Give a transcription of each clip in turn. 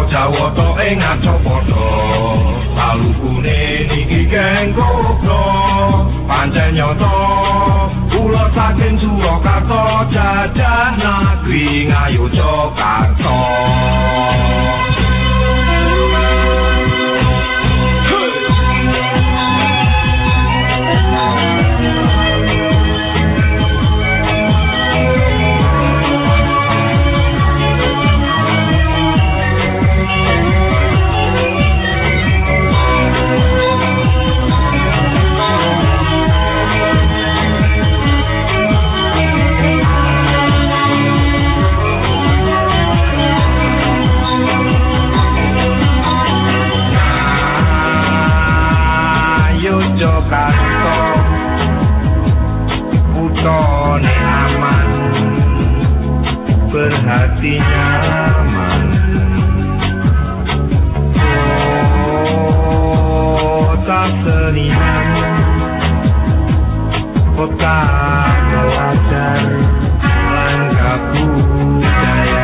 Jawata ing Acapada salukune niki kengkobra pancen nyata kula saking Surakarta jajah negeri Ngayogyakarta. Berhati nyaman, kota seniman, kota pelajar, langkah budaya.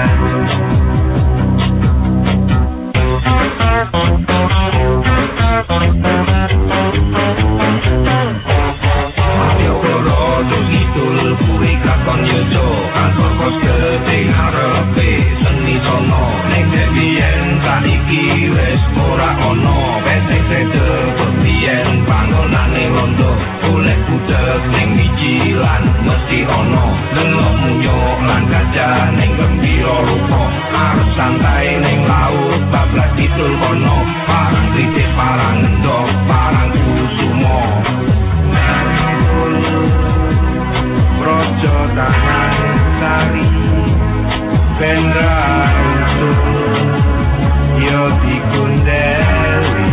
Malioboro Kidul kuwi Kraton Yojo, kantor pos gede ngarepe seni sono. Ning biyen saiki wis ora ono, pesek sedep biyen bangunane londo. Golek budek ning micilan mesti ono, delok munyo lan gajah ning gembira rupa. Arep santai ning laut bablas Kidul kono, parang kritik parang endok parang kusumo. Projo tangan sari Bendra usul yo dikundeli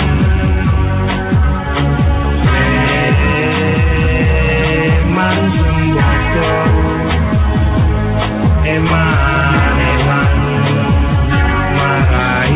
Eman sembodo Eman marai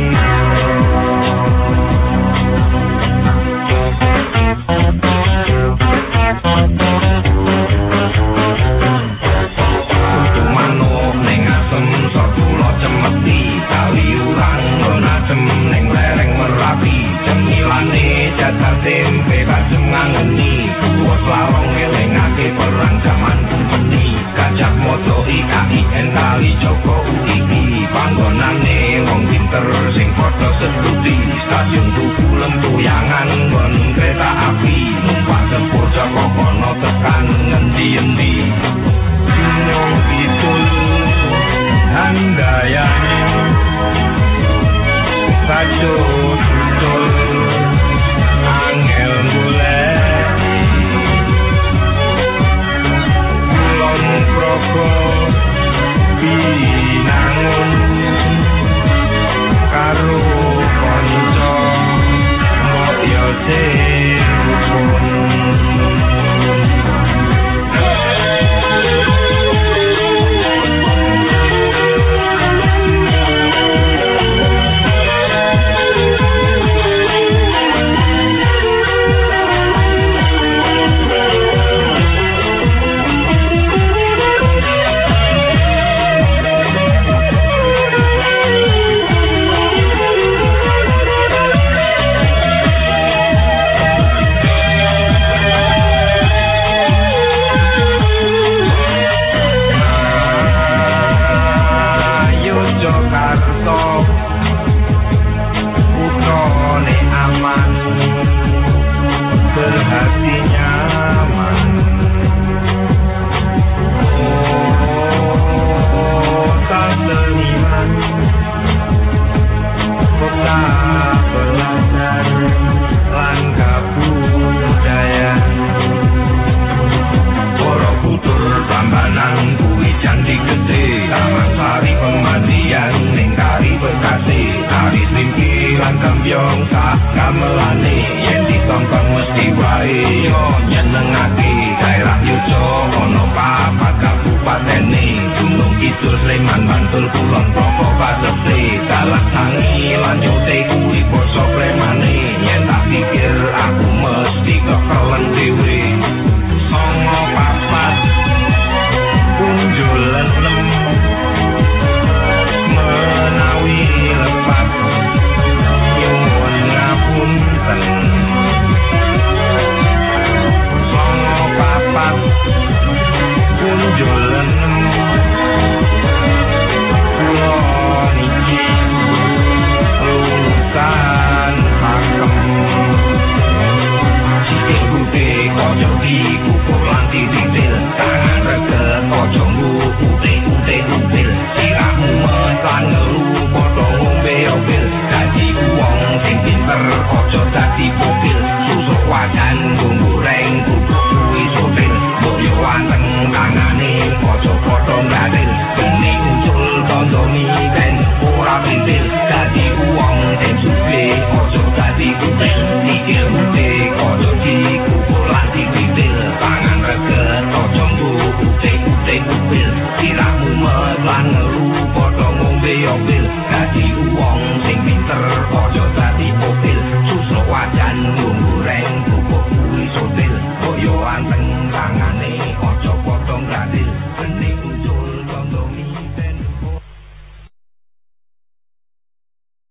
tempe bajeng ngangeni kuwat larong elengake perang jaman kumpeni Gajah Mada IKIN kali Joko UII panggonane wong pinter sing padha seduti stasiun tuku lempuyangan nggon kereta api numpak sepur Joko kono tekan ngendi-endi Gunung Kidul handayane sajo tutul angel golek kulon progo binangun karo kanca moyo serupun gamelane yen ditonton mesti wae yo nyenengake daerah Yojo ono papat kabupatene Gunung Kidul Sleman Bantul Kulon Progo Pasete Dalah Sangi lan Nyote kuwi basa premane yen tak pikir aku mesti kekelen dhewe songo papat kunjul menawi sikil putih